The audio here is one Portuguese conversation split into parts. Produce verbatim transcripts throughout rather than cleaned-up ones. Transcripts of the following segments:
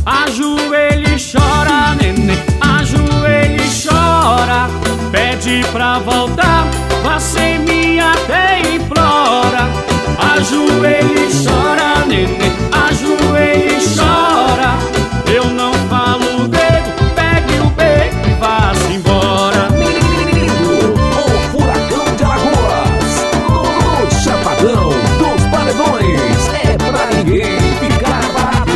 Ajoelha e chora, neném, ajoelha e chora. Pede pra voltar, vá sem mim até implora. Ajoelha e chora, neném, ajoelha e chora. Eu não falo grego, pegue o beco e vá-se embora. Menino, o furacão de Alagoas, o chapadão dos paredões, é pra ninguém ficar parado.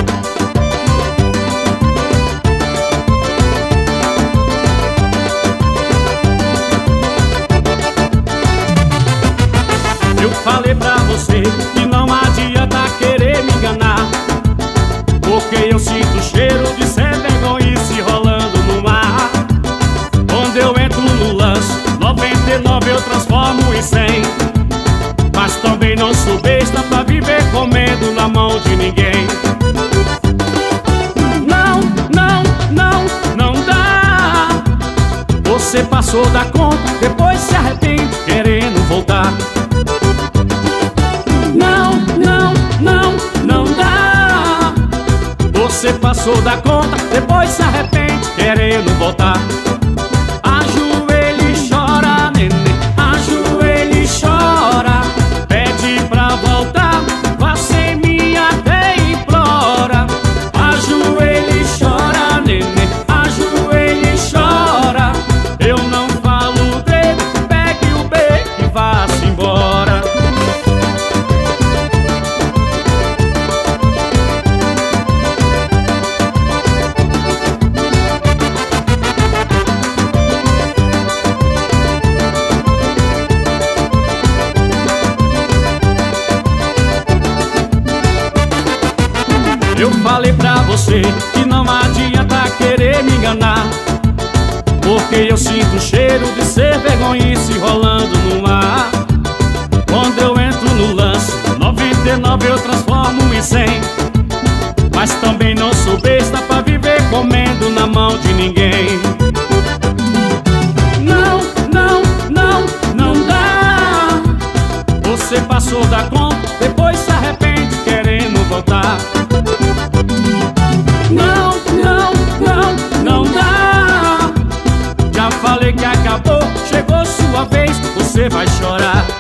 Eu falei pra você que não adianta querer me enganar, porque eu sinto o cheiro de sem vergonhice rolando no mar. Quando eu entro no lance, noventa e nove eu transformo em cem. Mas também não sou besta pra viver comendo na mão de ninguém. Não, não, não, não dá. Você passou da conta, depois se arrepende querendo voltar. Não, não, não, não dá. Você passou da conta, depois se arrepende querendo voltar. Ajoelha e chora, neném, ajoelha e chora. Pede pra voltar, vá sem mim até implora. Ajoelha e chora, neném, ajoelha e chora. Eu não falo grego, pegue o beco e vá-se embora. Eu falei pra você que não adianta querer me enganar, porque eu sinto o cheiro de ser vergonhice rolando no mar. Quando eu entro no lance, noventa e nove eu transformo em cem. Mas também não sou besta pra viver comendo na mão de ninguém. Não, não, não, não dá. Você passou da conta, depois se arrepende querendo voltar. Não, não, não, não dá. Já falei que acabou, chegou sua vez, você vai chorar.